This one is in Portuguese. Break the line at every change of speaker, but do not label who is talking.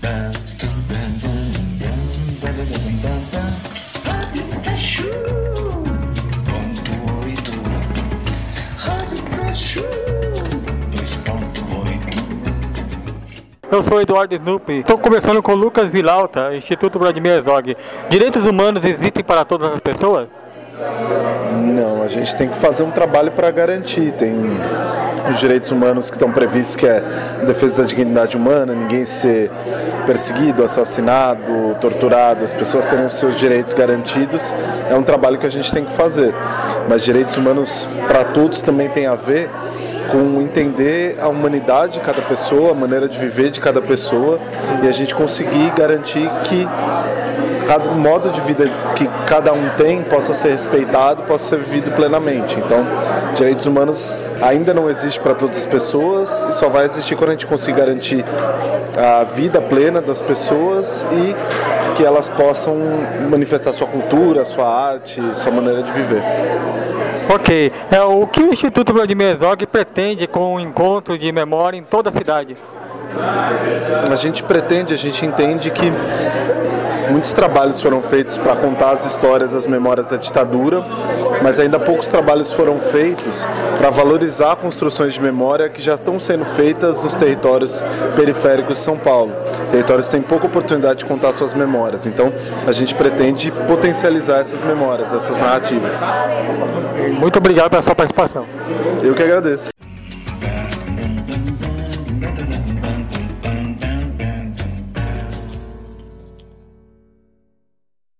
Eu sou Eduardo Snoopy. Estou conversando com Lucas Villalta, Instituto Vladimir Herzog. Direitos humanos existem para todas as pessoas?
Não, a gente tem que fazer um trabalho para garantir. Tem os direitos humanos que estão previstos, que é a defesa da dignidade humana, ninguém ser perseguido, assassinado, torturado, as pessoas terem os seus direitos garantidos. É um trabalho que a gente tem que fazer. Mas direitos humanos para todos também tem a ver com entender a humanidade de cada pessoa, a maneira de viver de cada pessoa, e a gente conseguir garantir que cada modo de vida que cada um tem possa ser respeitado, possa ser vivido plenamente. Então, direitos humanos ainda não existe para todas as pessoas e só vai existir quando a gente conseguir garantir a vida plena das pessoas e que elas possam manifestar sua cultura, sua arte, sua maneira de viver.
Ok. O que o Instituto Vladimir Herzog pretende com o encontro de memória em toda a cidade?
A gente entende que muitos trabalhos foram feitos para contar as histórias, as memórias da ditadura, mas ainda poucos trabalhos foram feitos para valorizar construções de memória que já estão sendo feitas nos territórios periféricos de São Paulo. Territórios que têm pouca oportunidade de contar suas memórias. Então, a gente pretende potencializar essas memórias, essas narrativas.
Muito obrigado pela sua participação.
Eu que agradeço.